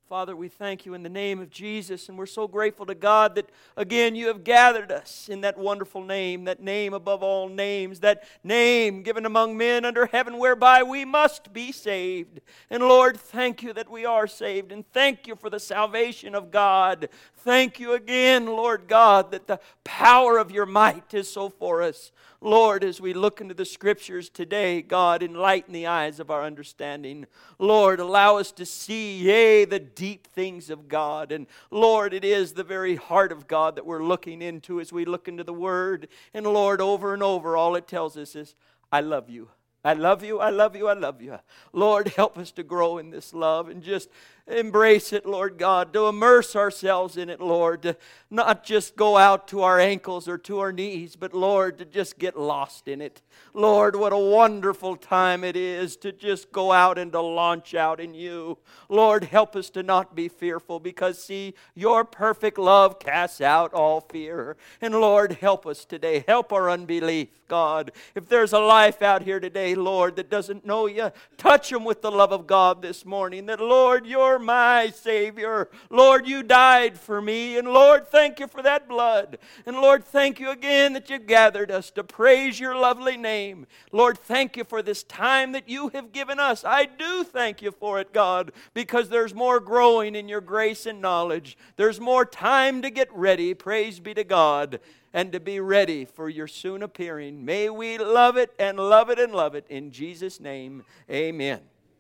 Father, we thank you in the name of Jesus, and we're so grateful to God that, again, you have gathered us in that wonderful name, that name above all names, that name given among men under heaven whereby we must be saved. And Lord, thank you that we are saved, and thank you for the salvation of God. Thank you again, Lord God, that the power of your might is so for us. Lord, as we look into the Scriptures today, God, enlighten the eyes of our understanding. Lord, allow us to see, yea, the deep things of God. And Lord, it is the very heart of God that we're looking into as we look into the Word. And Lord, over and over, all it tells us is, I love you. I love you, I love you, I love you. Lord, help us to grow in this love and just embrace it, Lord God, to immerse ourselves in it, Lord, to not just go out to our ankles or to our knees, but Lord, to just get lost in it. Lord, what a wonderful time it is to just go out and to launch out in you. Lord, help us to not be fearful because, see, your perfect love casts out all fear. And Lord, help us today. Help our unbelief, God. If there's a life out here today, Lord, that doesn't know you, touch them with the love of God this morning. That, Lord, you're my Savior. Lord, you died for me. And Lord, thank you for that blood. And Lord, thank you again that you gathered us to praise your lovely name. Lord, thank you for this time that you have given us. I do thank you for it, God, because there's more growing in your grace and knowledge. There's more time to get ready, praise be to God, and to be ready for your soon appearing. May we love it and love it and love it. In Jesus' name, amen.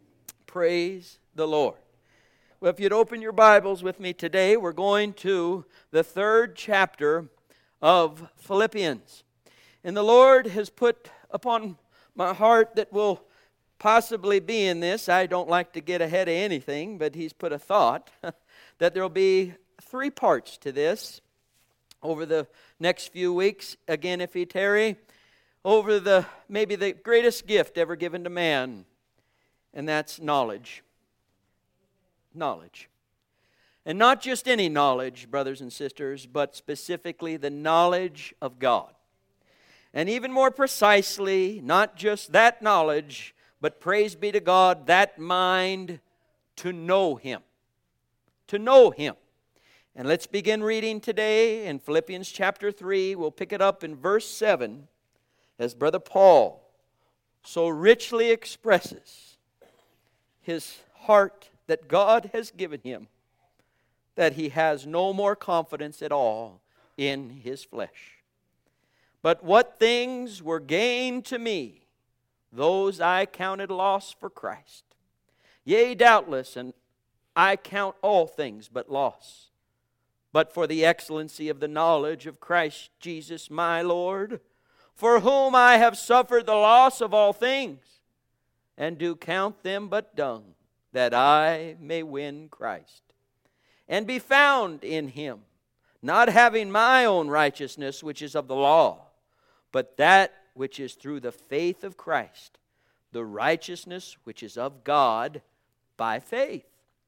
Praise the Lord. Well, if you'd open your Bibles with me today, we're going to the 3rd chapter of Philippians. And the Lord has put upon my heart that will possibly be in this. I don't like to get ahead of anything, but He's put a thought that there will be 3 parts to this over the next few weeks. Again, if He tarry, over maybe the greatest gift ever given to man, and that's knowledge. Knowledge. And not just any knowledge, brothers and sisters, but specifically the knowledge of God. And even more precisely, not just that knowledge, but praise be to God, that mind to know Him. To know Him. And let's begin reading today in Philippians chapter 3. We'll pick it up in verse 7 as Brother Paul so richly expresses his heart that God has given him, that he has no more confidence at all in his flesh. But what things were gain to me, those I counted loss for Christ. Yea, doubtless, and I count all things but loss, but for the excellency of the knowledge of Christ Jesus my Lord, for whom I have suffered the loss of all things, and do count them but dung, that I may win Christ, and be found in Him, not having my own righteousness which is of the law, but that which is through the faith of Christ, the righteousness which is of God by faith,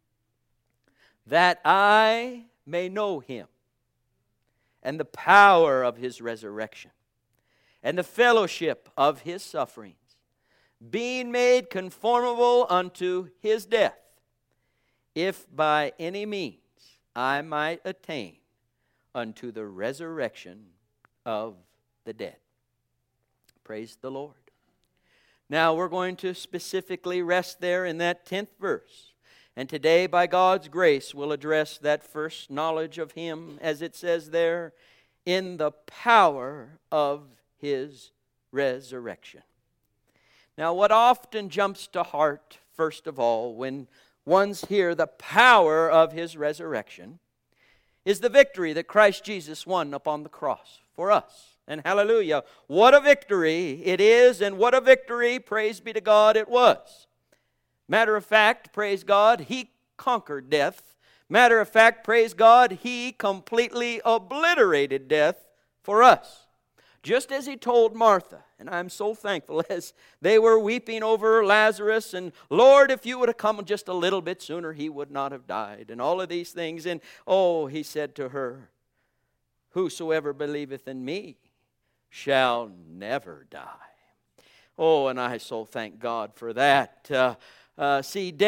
that I may know Him, and the power of His resurrection, and the fellowship of His sufferings, being made conformable unto His death, if by any means I might attain unto the resurrection of the dead. Praise the Lord. Now we're going to specifically rest there in that 10th verse. And today, by God's grace, we'll address that first knowledge of Him, as it says there, in the power of His resurrection. Now, what often jumps to heart, first of all, when one's hear the power of His resurrection, is the victory that Christ Jesus won upon the cross for us. And hallelujah, what a victory it is, and what a victory, praise be to God, it was. Matter of fact, praise God, He conquered death. Matter of fact, praise God, He completely obliterated death for us. Just as He told Martha, and I'm so thankful, as they were weeping over Lazarus, and Lord, if you would have come just a little bit sooner, he would not have died, and all of these things. And He said to her, whosoever believeth in me shall never die. And I so thank God for that. See, death,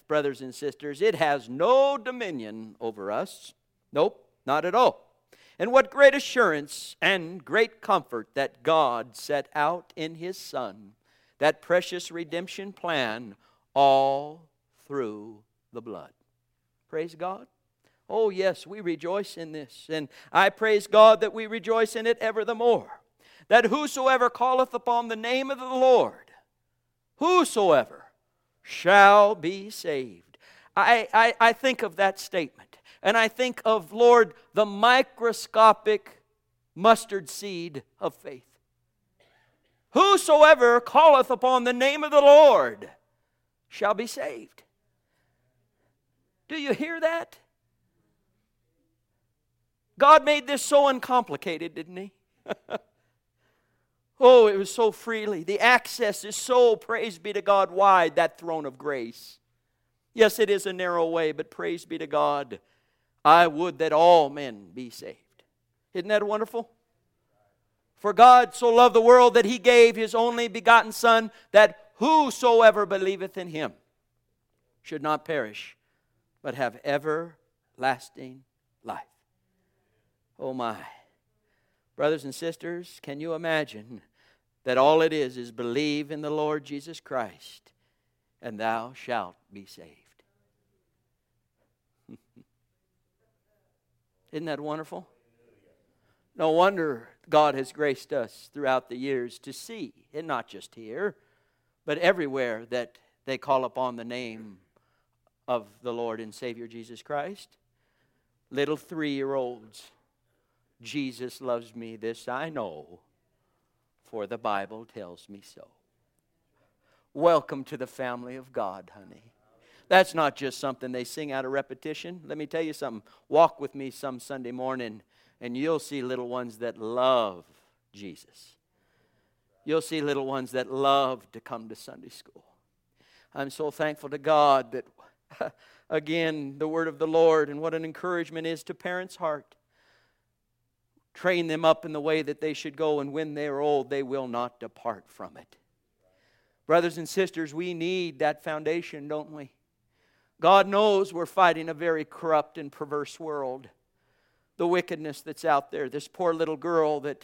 brothers and sisters, it has no dominion over us. Nope, not at all. And what great assurance and great comfort that God set out in His Son, that precious redemption plan, all through the blood. Praise God. Oh yes, we rejoice in this. And I praise God that we rejoice in it ever the more. That whosoever calleth upon the name of the Lord, whosoever shall be saved. I think of that statement. And I think of, Lord, the microscopic mustard seed of faith. Whosoever calleth upon the name of the Lord shall be saved. Do you hear that? God made this so uncomplicated, didn't He? Oh, it was so freely. The access is so, praise be to God, wide, that throne of grace. Yes, it is a narrow way, but praise be to God, I would that all men be saved. Isn't that wonderful? For God so loved the world that He gave His only begotten Son, that whosoever believeth in Him should not perish, but have everlasting life. Oh my. Brothers and sisters, can you imagine that all it is believe in the Lord Jesus Christ, and thou shalt be saved? Isn't that wonderful? No wonder God has graced us throughout the years to see, and not just here, but everywhere that they call upon the name of the Lord and Savior Jesus Christ. Little 3-year-olds. Jesus loves me, this I know, for the Bible tells me so. Welcome to the family of God, honey. That's not just something they sing out of repetition. Let me tell you something. Walk with me some Sunday morning, and you'll see little ones that love Jesus. You'll see little ones that love to come to Sunday school. I'm so thankful to God that, again, the word of the Lord, and what an encouragement is to parents' heart. Train them up in the way that they should go, and when they are old, they will not depart from it. Brothers and sisters, we need that foundation, don't we? God knows we're fighting a very corrupt and perverse world. The wickedness that's out there. This poor little girl that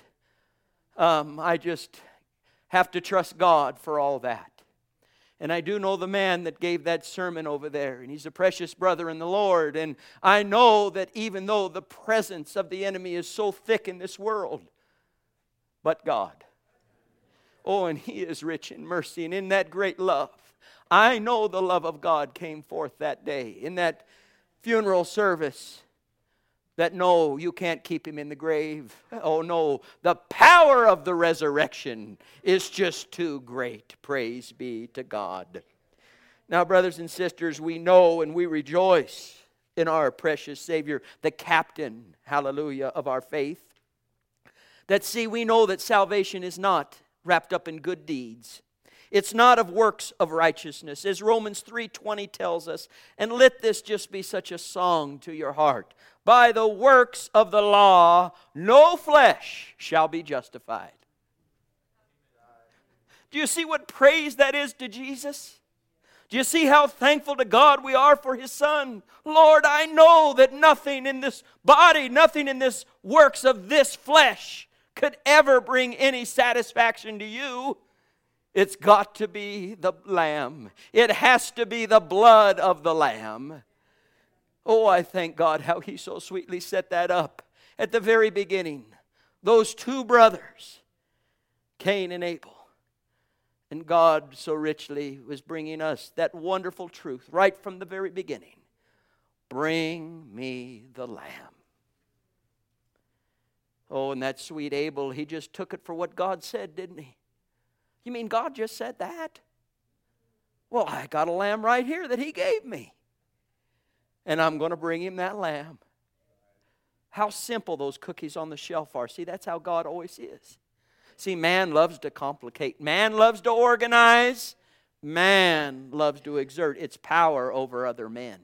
I just have to trust God for all that. And I do know the man that gave that sermon over there. And he's a precious brother in the Lord. And I know that even though the presence of the enemy is so thick in this world, but God. Oh, and He is rich in mercy and in that great love. I know the love of God came forth that day in that funeral service. That no, you can't keep him in the grave. Oh no, the power of the resurrection is just too great. Praise be to God. Now, brothers and sisters, we know and we rejoice in our precious Savior, the captain, hallelujah, of our faith. That see, we know that salvation is not wrapped up in good deeds. It's not of works of righteousness, as Romans 3:20 tells us. And let this just be such a song to your heart. By the works of the law, no flesh shall be justified. Do you see what praise that is to Jesus? Do you see how thankful to God we are for His Son? Lord, I know that nothing in this body, nothing in this works of this flesh could ever bring any satisfaction to you. It's got to be the Lamb. It has to be the blood of the Lamb. Oh, I thank God how He so sweetly set that up at the very beginning. Those two brothers, Cain and Abel. And God so richly was bringing us that wonderful truth right from the very beginning. Bring me the Lamb. Oh, and that sweet Abel, he just took it for what God said, didn't he? You mean God just said that? Well, I got a lamb right here that He gave me. And I'm going to bring Him that lamb. How simple those cookies on the shelf are. See, that's how God always is. See, man loves to complicate. Man loves to organize. Man loves to exert its power over other men.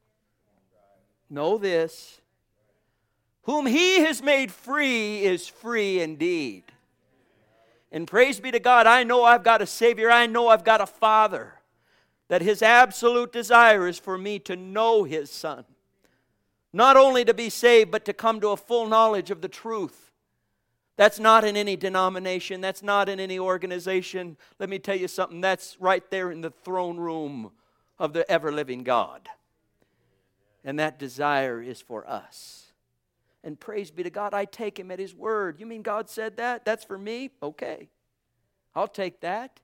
Know this. Whom He has made free is free indeed. And praise be to God, I know I've got a Savior. I know I've got a Father that His absolute desire is for me to know His Son. Not only to be saved, but to come to a full knowledge of the truth. That's not in any denomination. That's not in any organization. Let me tell you something. That's right there in the throne room of the ever-living God. And that desire is for us. And praise be to God, I take Him at His word. You mean God said that? That's for me? Okay. I'll take that.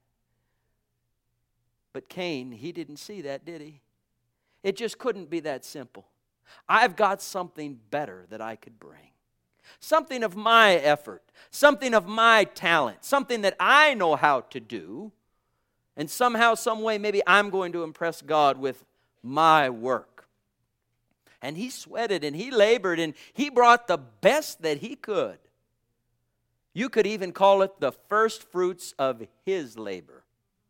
But Cain, he didn't see that, did he? It just couldn't be that simple. I've got something better that I could bring. Something of my effort. Something of my talent. Something that I know how to do. And somehow, some way, maybe I'm going to impress God with my work. And he sweated and he labored and he brought the best that he could. You could even call it the first fruits of his labor.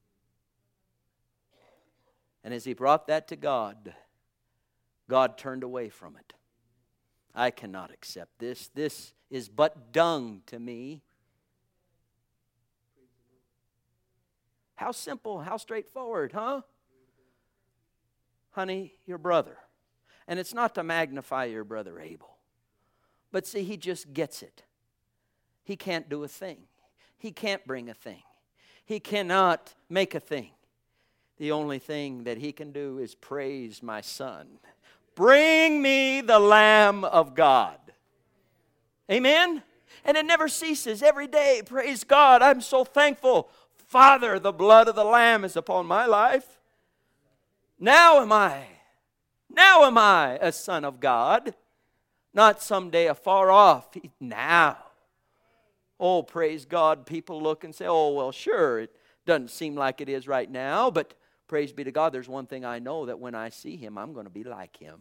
And as he brought that to God, God turned away from it. I cannot accept this. This is but dung to me. How simple, how straightforward, huh? Honey, your brother. And it's not to magnify your brother Abel. But see, he just gets it. He can't do a thing. He can't bring a thing. He cannot make a thing. The only thing that he can do is praise my son. Bring me the Lamb of God. Amen? And it never ceases. Every day, praise God. I'm so thankful. Father, the blood of the Lamb is upon my life. Now am I a son of God. Not someday afar off. Now. Oh, praise God. People look and say, oh, well, sure, it doesn't seem like it is right now, but praise be to God, there's one thing I know, that when I see Him, I'm going to be like Him.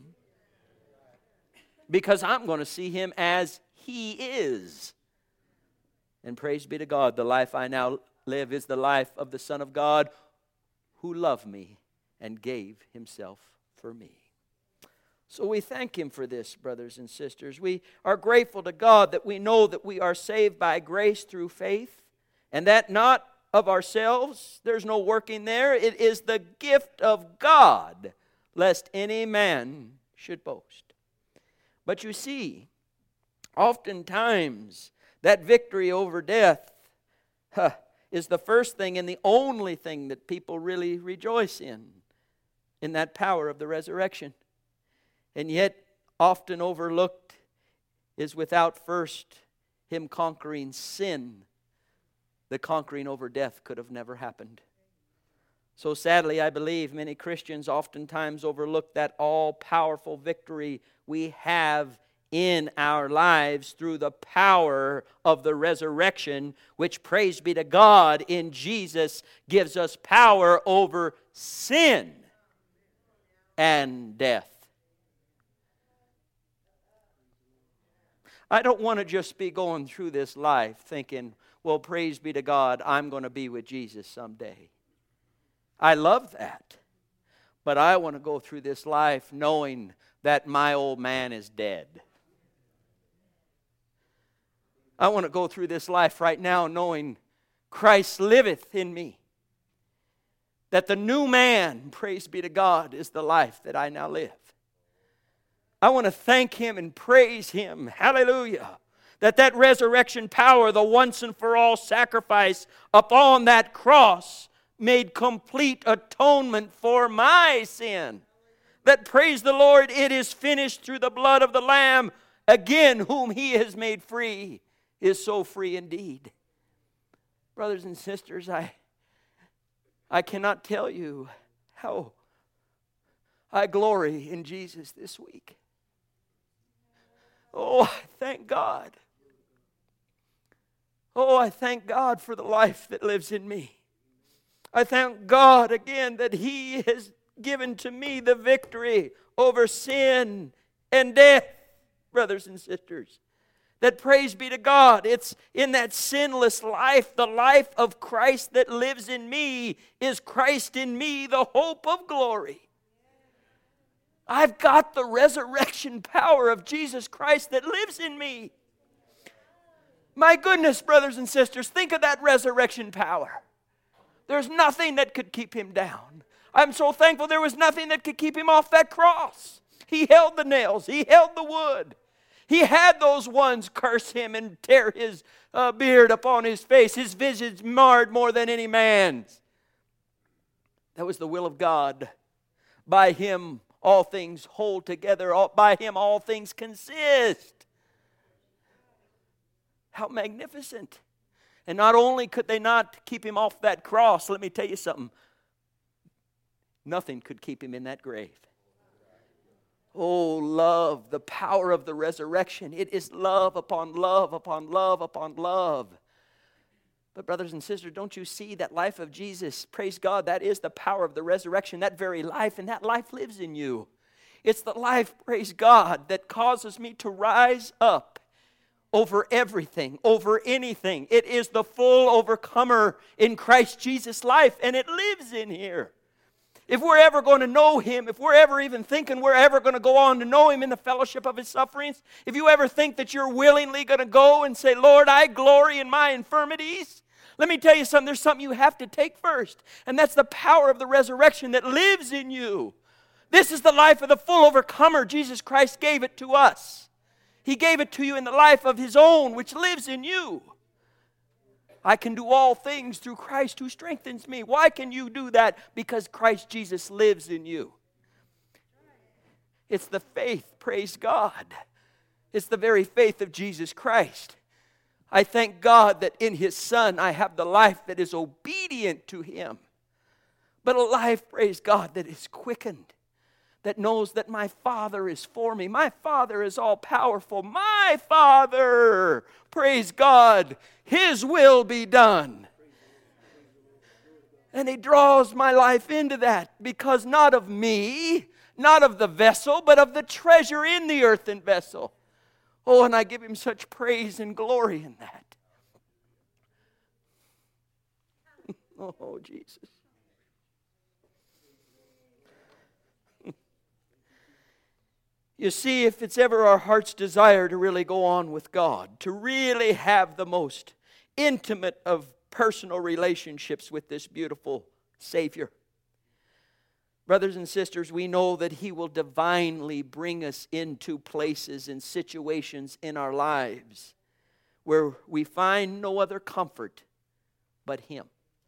Because I'm going to see Him as He is. And praise be to God, the life I now live is the life of the Son of God who loved me and gave Himself for me. So we thank Him for this, brothers and sisters. We are grateful to God that we know that we are saved by grace through faith, and that not of ourselves. There's no working there. It is the gift of God, lest any man should boast. But you see, oftentimes that victory over death is the first thing and the only thing that people really rejoice in that power of the resurrection. And yet, often overlooked is without first Him conquering sin, the conquering over death could have never happened. So sadly, I believe many Christians oftentimes overlook that all-powerful victory we have in our lives through the power of the resurrection, which, praise be to God, in Jesus gives us power over sin and death. I don't want to just be going through this life thinking, well, praise be to God, I'm going to be with Jesus someday. I love that. But I want to go through this life knowing that my old man is dead. I want to go through this life right now knowing Christ liveth in me. That the new man, praise be to God, is the life that I now live. I want to thank Him and praise Him. Hallelujah. That resurrection power, the once and for all sacrifice upon that cross, made complete atonement for my sin. That, praise the Lord, it is finished through the blood of the Lamb. Again, whom He has made free is so free indeed. Brothers and sisters, I cannot tell you how I glory in Jesus this week. Oh, I thank God. Oh, I thank God for the life that lives in me. I thank God again that He has given to me the victory over sin and death, brothers and sisters. That, praise be to God, it's in that sinless life, the life of Christ that lives in me, is Christ in me, the hope of glory. I've got the resurrection power of Jesus Christ that lives in me. My goodness, brothers and sisters, think of that resurrection power. There's nothing that could keep Him down. I'm so thankful there was nothing that could keep him off that cross. He held the nails. He held the wood. He had those ones curse him and tear his beard upon his face, his visage marred more than any man's. That was the will of God. By him all things hold together. By him all things consist. How magnificent. And not only could they not keep him off that cross, let me tell you something. Nothing could keep him in that grave. Oh, love, the power of the resurrection. It is love upon love upon love upon love. But brothers and sisters, don't you see that life of Jesus? Praise God, that is the power of the resurrection, that very life, and that life lives in you. It's the life, praise God, that causes me to rise up over everything, over anything. It is the full overcomer in Christ Jesus' life, and it lives in here. If we're ever going to know Him, if we're ever even thinking we're ever going to go on to know Him in the fellowship of His sufferings, if you ever think that you're willingly going to go and say, Lord, I glory in my infirmities, let me tell you something, there's something you have to take first, and that's the power of the resurrection that lives in you. This is the life of the full overcomer. Jesus Christ gave it to us. He gave it to you in the life of His own, which lives in you. I can do all things through Christ who strengthens me. Why can you do that? Because Christ Jesus lives in you. It's the faith, praise God. It's the very faith of Jesus Christ. I thank God that in His Son I have the life that is obedient to Him. But a life, praise God, that is quickened. That knows that my Father is for me. My Father is all powerful. My Father, praise God, His will be done. And He draws my life into that because not of me, not of the vessel, but of the treasure in the earthen vessel. Oh, and I give Him such praise and glory in that. Oh, Jesus. You see, if it's ever our heart's desire to really go on with God, to really have the most intimate of personal relationships with this beautiful Savior, brothers and sisters, we know that He will divinely bring us into places and situations in our lives where we find no other comfort but Him.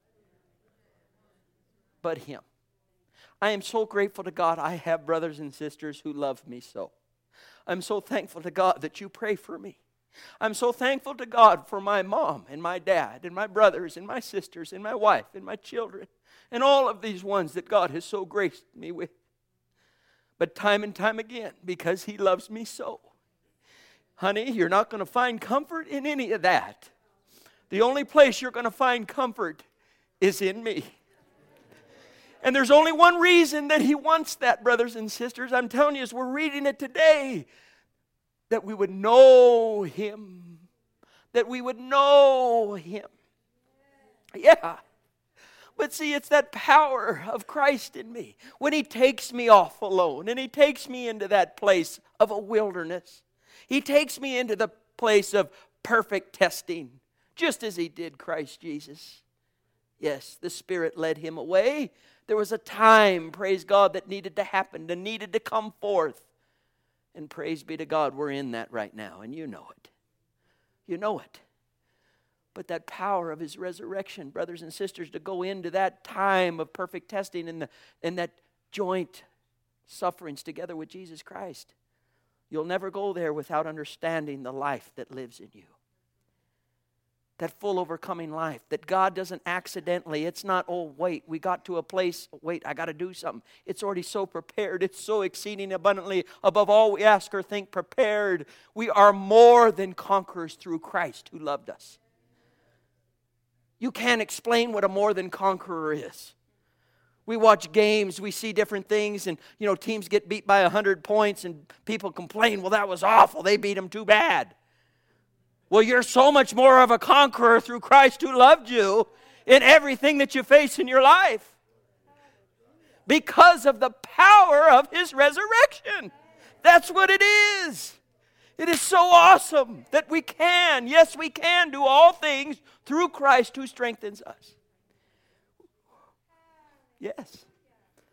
But Him. I am so grateful to God I have brothers and sisters who love me so. I'm so thankful to God that you pray for me. I'm so thankful to God for my mom and my dad and my brothers and my sisters and my wife and my children and all of these ones that God has so graced me with. But time and time again, because He loves me so. Honey, you're not going to find comfort in any of that. The only place you're going to find comfort is in me. And there's only one reason that He wants that, brothers and sisters. I'm telling you, as we're reading it today, that we would know Him. That we would know Him. Yeah. But see, it's that power of Christ in me. When He takes me off alone and He takes me into that place of a wilderness. He takes me into the place of perfect testing, just as He did Christ Jesus. Yes, the Spirit led Him away. There was a time, praise God, that needed to happen, that needed to come forth. And praise be to God, we're in that right now, and you know it. You know it. But that power of His resurrection, brothers and sisters, to go into that time of perfect testing and that joint sufferings together with Jesus Christ. You'll never go there without understanding the life that lives in you. That full overcoming life, that God doesn't accidentally, it's not, oh, wait, we got to a place, wait, I got to do something. It's already so prepared. It's so exceeding abundantly above all we ask or think prepared. We are more than conquerors through Christ who loved us. You can't explain what a more than conqueror is. We watch games, we see different things, and, teams get beat by 100 points, and people complain, well, that was awful. They beat them too bad. Well, you're so much more of a conqueror through Christ who loved you in everything that you face in your life. Because of the power of His resurrection. That's what it is. It is so awesome that we can, yes, we can do all things through Christ who strengthens us. Yes.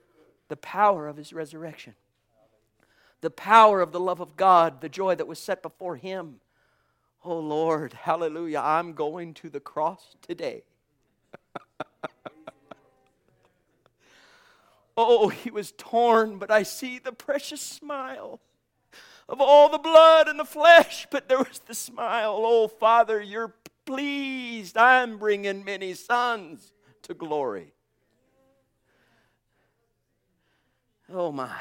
The power of His resurrection. The power of the love of God, the joy that was set before Him. Oh Lord, hallelujah, I'm going to the cross today. Oh, He was torn, but I see the precious smile of all the blood and the flesh, but there was the smile. Oh, Father, you're pleased. I'm bringing many sons to glory. Oh, my.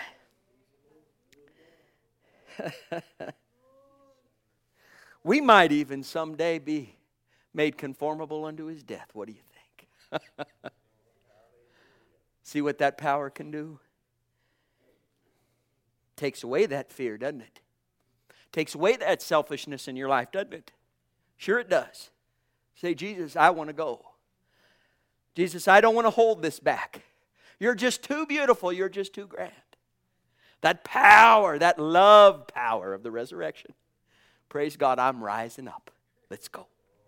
We might even someday be made conformable unto His death. What do you think? See what that power can do? Takes away that fear, doesn't it? Takes away that selfishness in your life, doesn't it? Sure it does. Say, Jesus, I want to go. Jesus, I don't want to hold this back. You're just too beautiful. You're just too grand. That power, that love power of the resurrection. Praise God, I'm rising up. Let's go.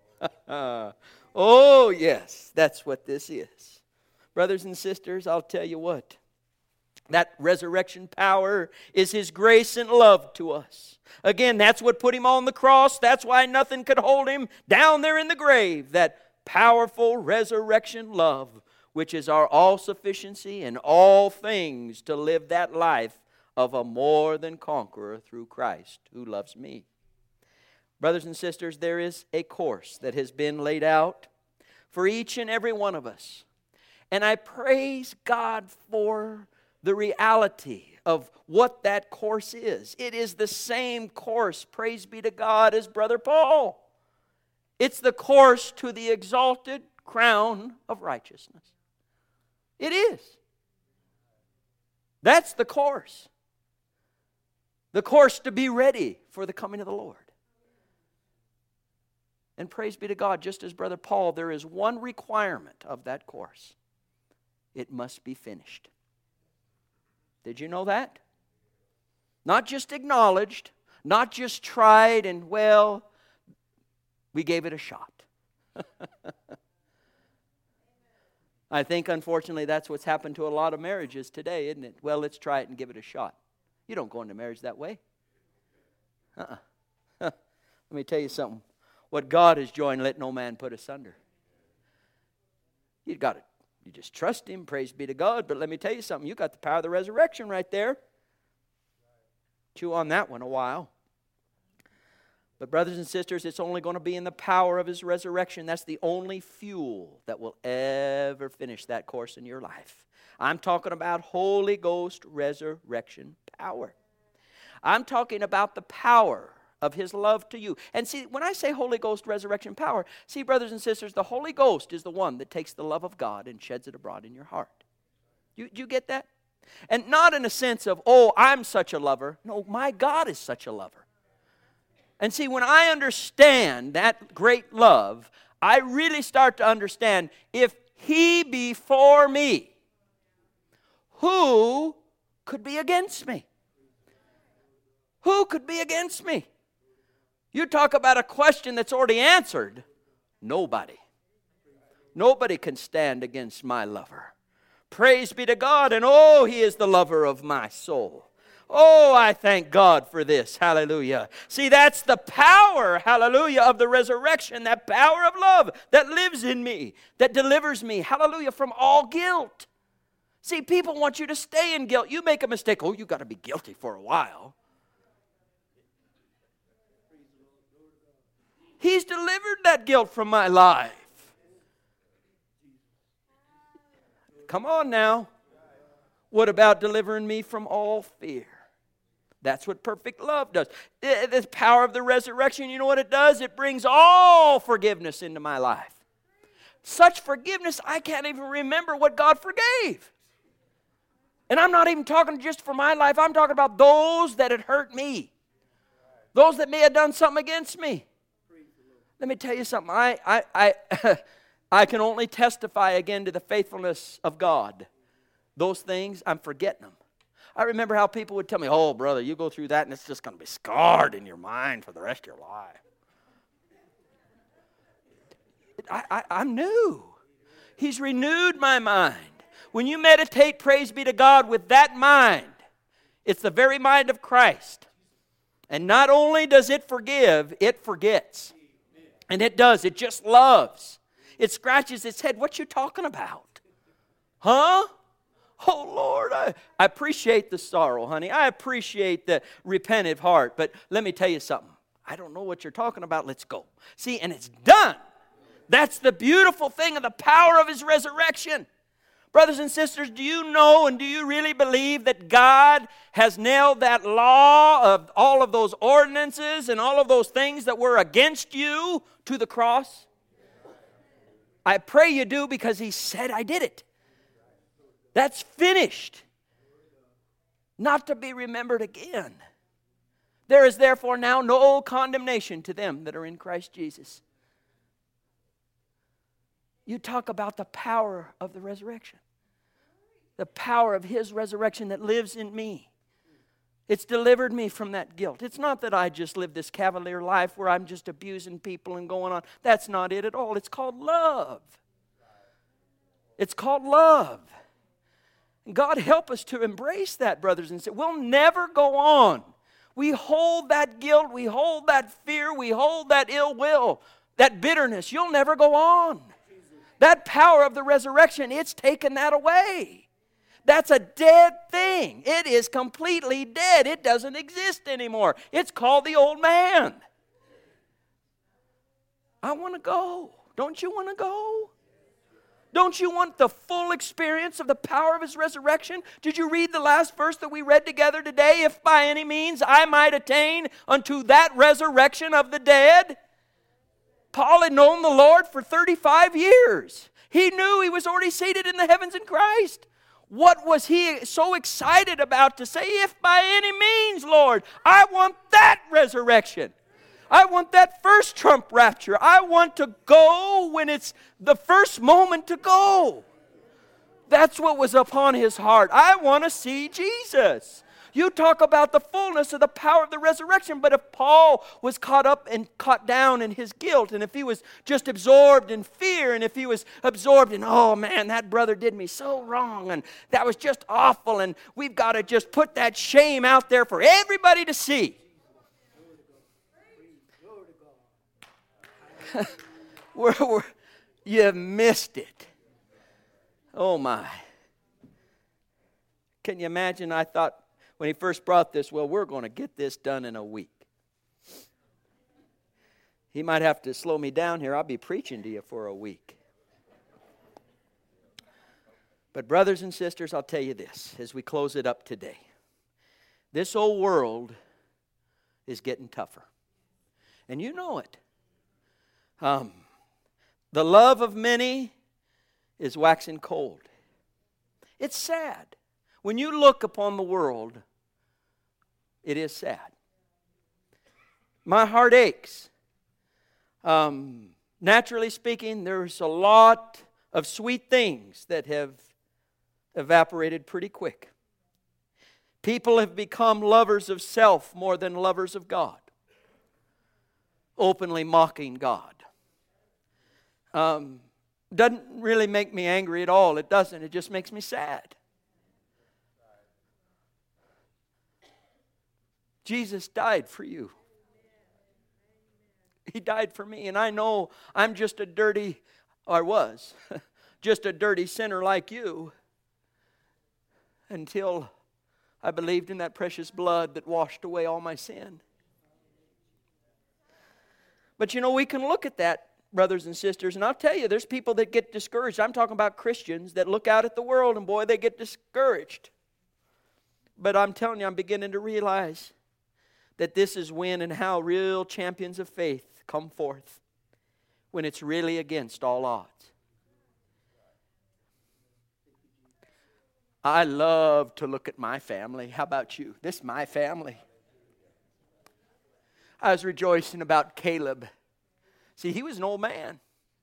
Oh, yes, that's what this is. Brothers and sisters, I'll tell you what. That resurrection power is His grace and love to us. Again, that's what put Him on the cross. That's why nothing could hold Him down there in the grave. That powerful resurrection love, which is our all-sufficiency in all things to live that life of a more than conqueror through Christ who loves me. Brothers and sisters, there is a course that has been laid out for each and every one of us. And I praise God for the reality of what that course is. It is the same course, praise be to God, as Brother Paul. It's the course to the exalted crown of righteousness. It is. That's the course. The course to be ready for the coming of the Lord. And praise be to God, just as Brother Paul, there is one requirement of that course. It must be finished. Did you know that? Not just acknowledged, not just tried and, well, we gave it a shot. I think, unfortunately, that's what's happened to a lot of marriages today, isn't it? Well, let's try it and give it a shot. You don't go into marriage that way. Let me tell you something. What God has joined, let no man put asunder. You got it. You just trust Him, praise be to God. But let me tell you something. You got the power of the resurrection right there. Chew on that one a while. But brothers and sisters, it's only going to be in the power of His resurrection. That's the only fuel that will ever finish that course in your life. I'm talking about Holy Ghost resurrection power. I'm talking about the power of His love to you. And see, when I say Holy Ghost resurrection power, see, brothers and sisters, the Holy Ghost is the one that takes the love of God and sheds it abroad in your heart. You get that? And not in a sense of, oh, I'm such a lover. No, my God is such a lover. And see, when I understand that great love, I really start to understand, if He be for me, who could be against me? Who could be against me? You talk about a question that's already answered. Nobody. Nobody can stand against my lover. Praise be to God, and oh, He is the lover of my soul. Oh, I thank God for this. Hallelujah. See, that's the power, hallelujah, of the resurrection, that power of love that lives in me, that delivers me, hallelujah, from all guilt. See, people want you to stay in guilt. You make a mistake, oh, you got to be guilty for a while. He's delivered that guilt from my life. Come on now. What about delivering me from all fear? That's what perfect love does. The power of the resurrection, you know what it does? It brings all forgiveness into my life. Such forgiveness, I can't even remember what God forgave. And I'm not even talking just for my life. I'm talking about those that had hurt me. Those that may have done something against me. Let me tell you something. I can only testify again to the faithfulness of God. Those things, I'm forgetting them. I remember how people would tell me, oh, brother, you go through that and it's just going to be scarred in your mind for the rest of your life. I'm new. He's renewed my mind. When you meditate, praise be to God, with that mind, it's the very mind of Christ. And not only does it forgive, it forgets. And it does. It just loves. It scratches its head. What you talking about? Huh? Oh, Lord, I appreciate the sorrow, honey. I appreciate the repentant heart. But let me tell you something. I don't know what you're talking about. Let's go. See, and it's done. That's the beautiful thing of the power of His resurrection. Brothers and sisters, do you know and do you really believe that God has nailed that law of all of those ordinances and all of those things that were against you to the cross? I pray you do, because He said I did it. That's finished, not to be remembered again. There is therefore now no condemnation to them that are in Christ Jesus. You talk about the power of the resurrection. The power of His resurrection that lives in me. It's delivered me from that guilt. It's not that I just live this cavalier life where I'm just abusing people and going on. That's not it at all. It's called love. It's called love. And God help us to embrace that, brothers and sisters. We'll never go on. We hold that guilt. We hold that fear. We hold that ill will, that bitterness. You'll never go on. That power of the resurrection, it's taken that away. That's a dead thing. It is completely dead. It doesn't exist anymore. It's called the old man. I want to go. Don't you want to go? Don't you want the full experience of the power of His resurrection? Did you read the last verse that we read together today? If by any means I might attain unto that resurrection of the dead. Paul had known the Lord for 35 years. He knew he was already seated in the heavens in Christ. What was he so excited about to say, if by any means, Lord, I want that resurrection. I want that first trump rapture. I want to go when it's the first moment to go. That's what was upon his heart. I want to see Jesus. You talk about the fullness of the power of the resurrection, but if Paul was caught up and caught down in his guilt, and if he was just absorbed in fear, and if he was absorbed in, oh man, that brother did me so wrong, and that was just awful, and we've got to just put that shame out there for everybody to see. You missed it. Oh my. Can you imagine? I thought when he first brought this, well, we're going to get this done in a week. He might have to slow me down here. I'll be preaching to you for a week. But brothers and sisters, I'll tell you this as we close it up today. This old world is getting tougher. And you know it. The love of many is waxing cold. It's sad. When you look upon the world, it is sad. My heart aches. Naturally speaking, there's a lot of sweet things that have evaporated pretty quick. People have become lovers of self more than lovers of God, openly mocking God. Doesn't really make me angry at all. It doesn't. It just makes me sad. Jesus died for you. He died for me. And I know I'm just a dirty, or was, just a dirty sinner like you until I believed in that precious blood that washed away all my sin. But you know, we can look at that, brothers and sisters, and I'll tell you, there's people that get discouraged. I'm talking about Christians that look out at the world and boy, they get discouraged. But I'm telling you, I'm beginning to realize that this is when and how real champions of faith come forth, when it's really against all odds. I love to look at my family. How about you? This is my family. I was rejoicing about Caleb. See, he was an old man.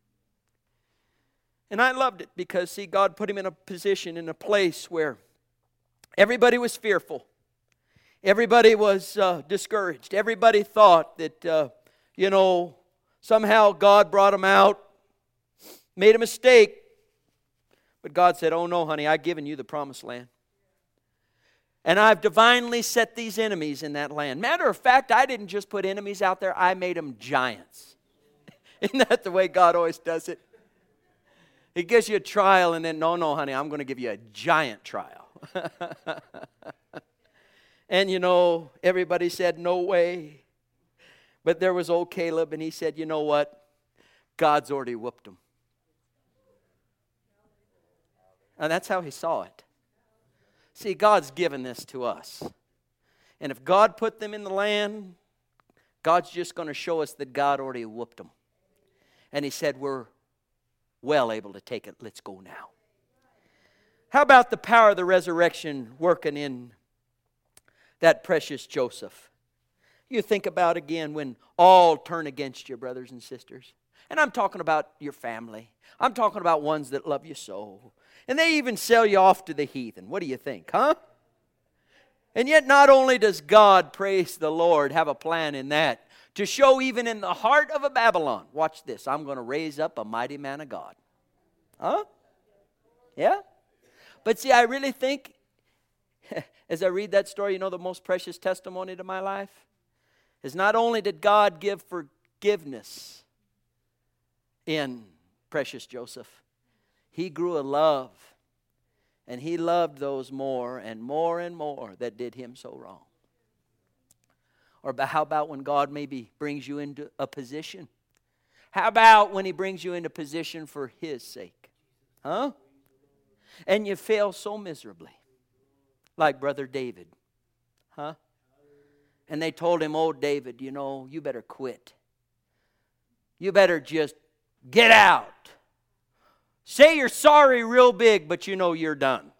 And I loved it because, see, God put him in a position, in a place where everybody was fearful. Everybody was discouraged. Everybody thought that, somehow God brought him out, made a mistake, But God said, oh no, honey, I've given you the promised land. And I've divinely set these enemies in that land. Matter of fact, I didn't just put enemies out there, I made them giants. Isn't that the way God always does it? He gives you a trial and then, no, honey, I'm going to give you a giant trial. And everybody said, no way. But there was old Caleb, and he said, you know what? God's already whooped them. And that's how he saw it. See, God's given this to us. And if God put them in the land, God's just going to show us that God already whooped them. And he said, we're well able to take it. Let's go now. How about the power of the resurrection working in that precious Joseph? You think about again when all turn against you, brothers and sisters. And I'm talking about your family. I'm talking about ones that love you so. And they even sell you off to the heathen. What do you think, huh? And yet not only does God, praise the Lord, have a plan in that, to show even in the heart of a Babylon, watch this, I'm going to raise up a mighty man of God. Huh? Yeah? But see, I really think, as I read that story, the most precious testimony to my life is not only did God give forgiveness in precious Joseph, he grew a love, and he loved those more and more and more that did him so wrong. Or how about when God maybe brings you into a position? How about when he brings you into position for his sake? Huh? And you fail so miserably. Like Brother David. Huh? And they told him, oh, David, you better quit. You better just get out. Say you're sorry real big, but you're done.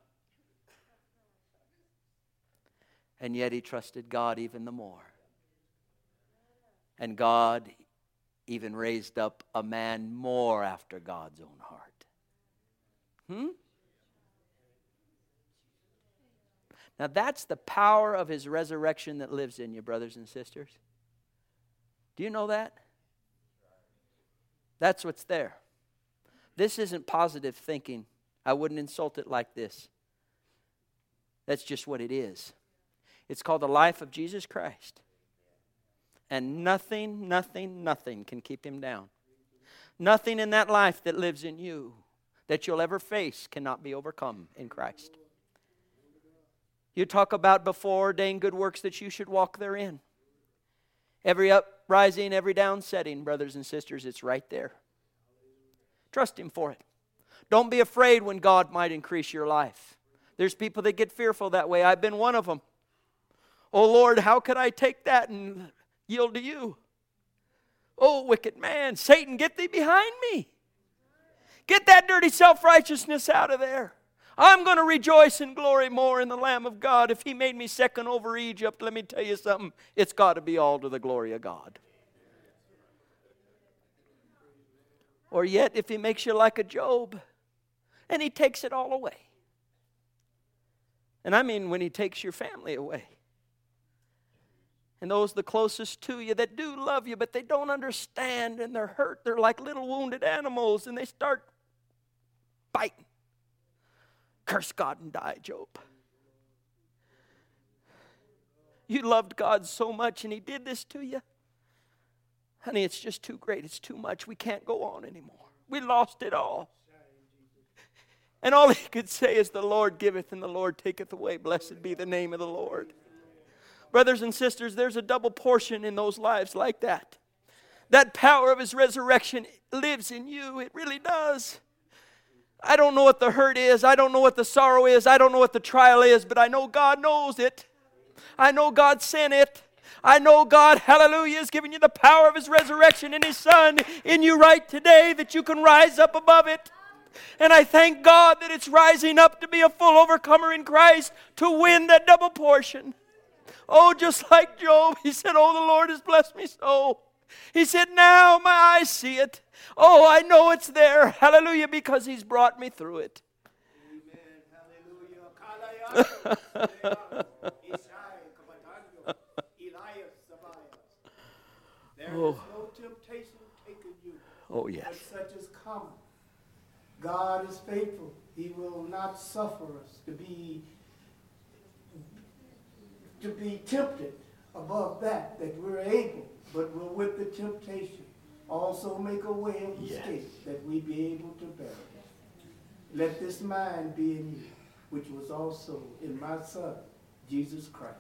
And yet he trusted God even the more. And God even raised up a man more after God's own heart. Now that's the power of his resurrection that lives in you, brothers and sisters. Do you know that? That's what's there. This isn't positive thinking. I wouldn't insult it like this. That's just what it is. It's called the life of Jesus Christ. And nothing can keep him down. Nothing in that life that lives in you that you'll ever face cannot be overcome in Christ. You talk about before ordained good works that you should walk therein. Every uprising, every downsetting, brothers and sisters, it's right there. Trust him for it. Don't be afraid when God might increase your life. There's people that get fearful that way. I've been one of them. Oh Lord, how could I take that and yield to you? Oh, wicked man, Satan, get thee behind me. Get that dirty self-righteousness out of there. I'm going to rejoice and glory more in the Lamb of God. If he made me second over Egypt, let me tell you something. It's got to be all to the glory of God. Or yet, if he makes you like a Job, and he takes it all away. And I mean when he takes your family away. And those the closest to you that do love you, but they don't understand and they're hurt. They're like little wounded animals and they start biting. Curse God and die, Job. You loved God so much and he did this to you. Honey, it's just too great. It's too much. We can't go on anymore. We lost it all. And all he could say is, the Lord giveth and the Lord taketh away. Blessed be the name of the Lord. Brothers and sisters, there's a double portion in those lives like that. That power of his resurrection lives in you. It really does. I don't know what the hurt is. I don't know what the sorrow is. I don't know what the trial is, but I know God knows it. I know God sent it. I know God, hallelujah, is giving you the power of his resurrection in his Son in you right today, that you can rise up above it. And I thank God that it's rising up to be a full overcomer in Christ to win that double portion. Oh, just like Job, he said, oh, the Lord has blessed me so. He said, now my eyes see it. Oh, I know it's there. Hallelujah, because he's brought me through it. Amen. Hallelujah. There is no temptation taken you. Oh, yes. But such as common. God is faithful. He will not suffer us to be tempted above that we're able, but will with the temptation also make a way of escape that we be able to bear it. Let this mind be in you, which was also in my Son, Jesus Christ.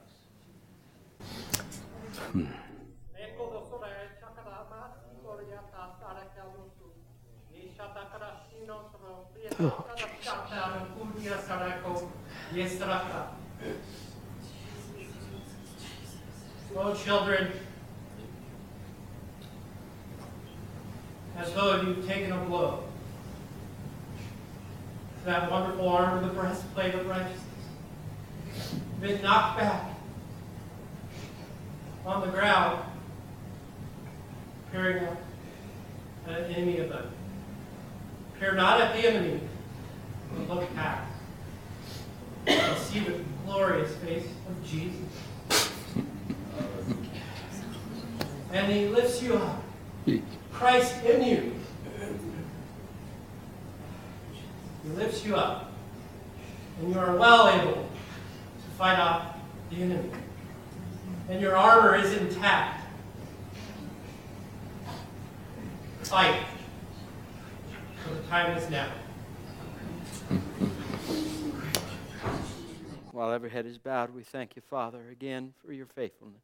Oh, children, as though you've taken a blow, that wonderful armor, the breastplate of righteousness, been knocked back on the ground, peering up at an enemy above you. Peer not at the enemy, but look past and see the glorious face of Jesus. And he lifts you up. Christ in you. He lifts you up. And you are well able to fight off the enemy. And your armor is intact. Fight. For the time is now. While every head is bowed, we thank you, Father, again for your faithfulness.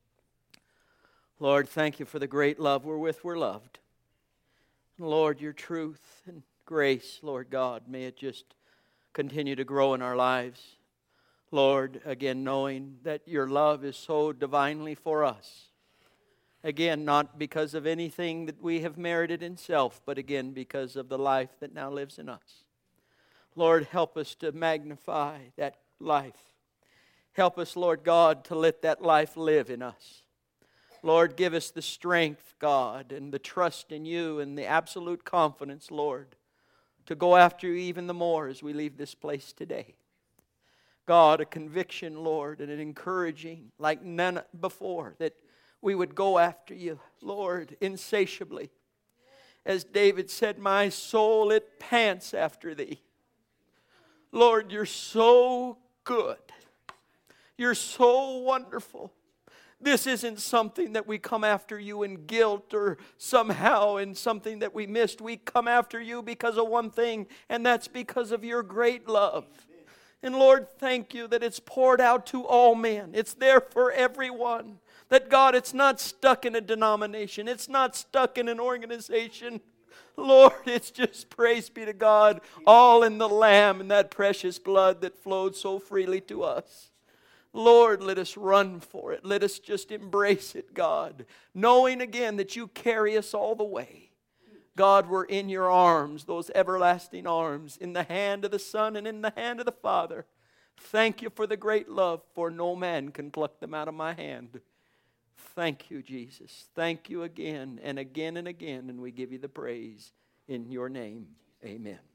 Lord, thank you for the great love wherewith we're loved. And Lord, your truth and grace, Lord God, may it just continue to grow in our lives. Lord, again, knowing that your love is so divinely for us. Again, not because of anything that we have merited in self, but again, because of the life that now lives in us. Lord, help us to magnify that life. Help us, Lord God, to let that life live in us. Lord, give us the strength, God, and the trust in you and the absolute confidence, Lord, to go after you even the more as we leave this place today. God, a conviction, Lord, and an encouraging like none before that we would go after you, Lord, insatiably. As David said, my soul, it pants after thee. Lord, you're so good. You're so wonderful. This isn't something that we come after you in guilt or somehow in something that we missed. We come after you because of one thing, and that's because of your great love. And Lord, thank you that it's poured out to all men. It's there for everyone. That God, it's not stuck in a denomination. It's not stuck in an organization. Lord, it's just praise be to God, all in the Lamb and that precious blood that flowed so freely to us. Lord, let us run for it. Let us just embrace it, God, knowing again that you carry us all the way. God, we're in your arms, those everlasting arms, in the hand of the Son and in the hand of the Father. Thank you for the great love, for no man can pluck them out of my hand. Thank you, Jesus. Thank you again and again and again, and we give you the praise in your name. Amen.